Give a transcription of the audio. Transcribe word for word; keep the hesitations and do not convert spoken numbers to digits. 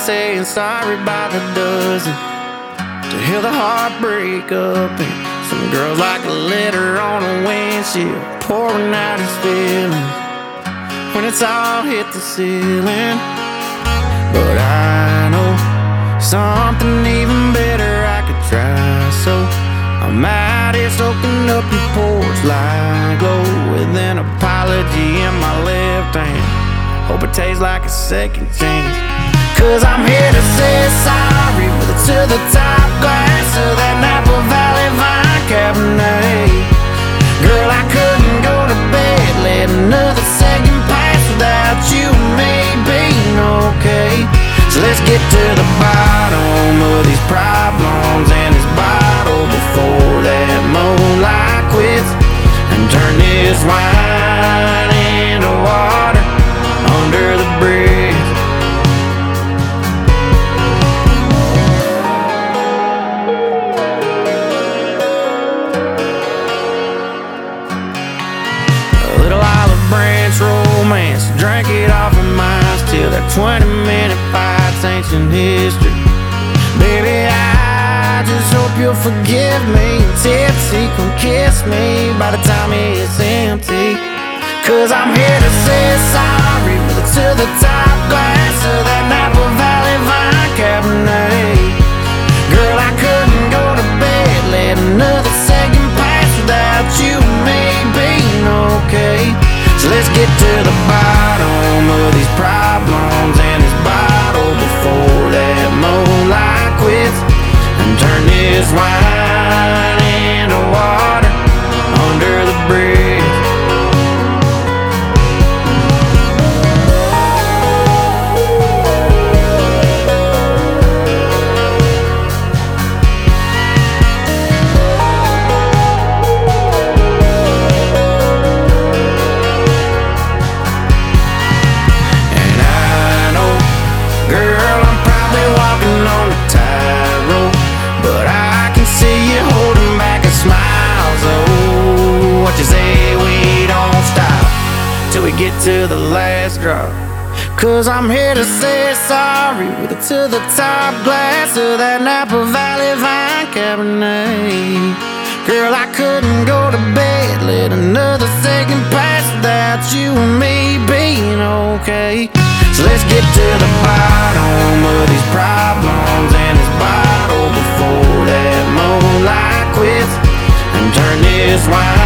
saying sorry by the dozen, to hear the heartbreak up and some girls like a letter on a windshield, pouring out his feelings when it's all hit the ceiling. But I know something even better I could try, so I'm out here soaking up your porch light glow with an apology in my left hand. Hope it tastes like a second chance, 'cause I'm here to say sorry with a to the top glass of that Napa Valley Vine Cabernet. Girl, I couldn't go to bed, let another second pass without you and me being okay. So let's get to the bottom of these problems and this bottle before that moonlight quits, and turn this wine into water under the bridge. A little olive branch romance, drank it off of mine till that twenty minute fight's ancient history. Baby, I just hope you'll forgive me. Tipsy, come kiss me by the time it's empty, 'cause I'm here to say sorry with a to the top glass of that Napa Valley Vine Cabernet. Girl, I couldn't go to bed, let another second pass without you and me being okay. So let's get to the bottom of these problems and this bottle before that moonlight quits, and turn this wine into water under the bridge. Get to the last drop, 'cause I'm here to say sorry with a to the top glass of that Napa Valley Vine Cabernet. Girl, I couldn't go to bed, let another second pass without you and me being okay. So let's get to the bottom of these problems and this bottle before that moonlight quits, and turn this wine